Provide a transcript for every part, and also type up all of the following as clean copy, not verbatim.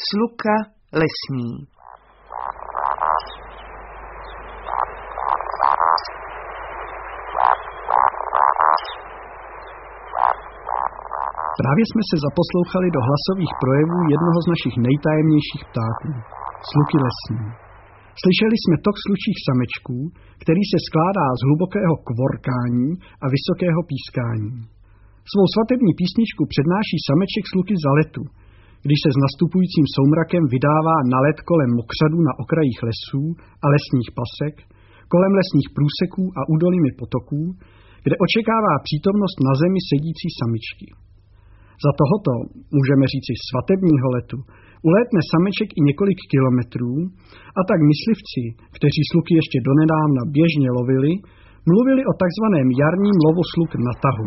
Sluka lesní. Právě jsme se zaposlouchali do hlasových projevů jednoho z našich nejtajemnějších ptáků, sluky lesní. Slyšeli jsme tok slučích samečků, který se skládá z hlubokého kvorkání a vysokého pískání. Svou svatební písničku přednáší sameček sluky za letu, když se s nastupujícím soumrakem vydává na let kolem mokřadů na okrajích lesů a lesních pasek, kolem lesních průseků a údolími potoků, kde očekává přítomnost na zemi sedící samičky. Za tohoto, můžeme říci svatebního letu, ulétne sameček i několik kilometrů a tak myslivci, kteří sluky ještě donedávna běžně lovili, mluvili o takzvaném jarním lovu sluk na tahu.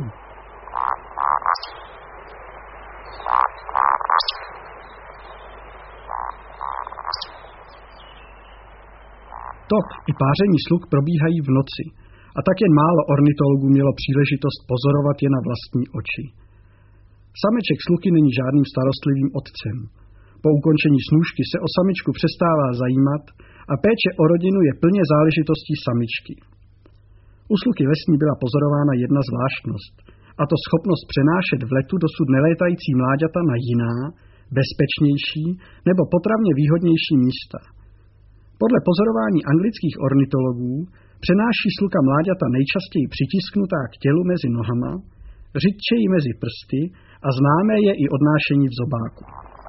Tok i páření sluk probíhají v noci a tak jen málo ornitologů mělo příležitost pozorovat je na vlastní oči. Sameček sluky není žádným starostlivým otcem. Po ukončení snůšky se o samičku přestává zajímat a péče o rodinu je plně záležitostí samičky. U sluky lesní byla pozorována jedna zvláštnost, a to schopnost přenášet v letu dosud nelétající mláďata na jiná, bezpečnější nebo potravně výhodnější místa. Podle pozorování anglických ornitologů přenáší sluka mláďata nejčastěji přitisknutá k tělu mezi nohama, řidčeji mezi prsty a známé je i odnášení v zobáku.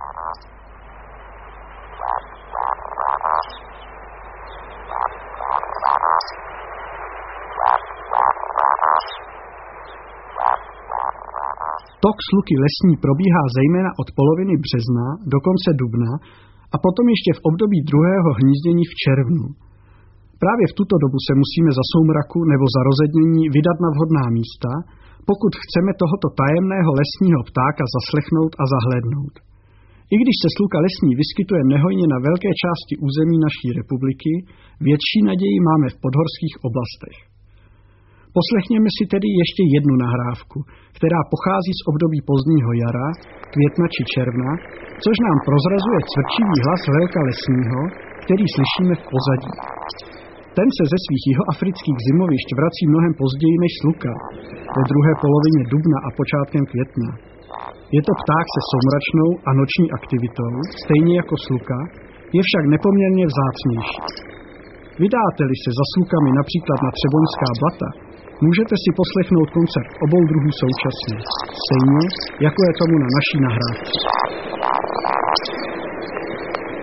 Tok sluky lesní probíhá zejména od poloviny března do konce dubna a potom ještě v období druhého hnízdění v červnu. Právě v tuto dobu se musíme za soumraku nebo za rozednění vydat na vhodná místa, pokud chceme tohoto tajemného lesního ptáka zaslechnout a zahlédnout. I když se sluka lesní vyskytuje nehojně na velké části území naší republiky, větší naději máme v podhorských oblastech. Poslechněme si tedy ještě jednu nahrávku, která pochází z období pozdního jara, května či června, což nám prozrazuje cvrčivý hlas vlka lesního, který slyšíme v pozadí. Ten se ze svých jihoafrických zimovišť vrací mnohem později než sluka, ve druhé polovině dubna a počátkem května. Je to pták se soumračnou a noční aktivitou, stejně jako sluka, je však nepoměrně vzácnější. Vydáte-li se za slukami například na Třeboňská blata, můžete si poslechnout koncert obou druhů současně, stejně jako je tomu na naší nahrávce.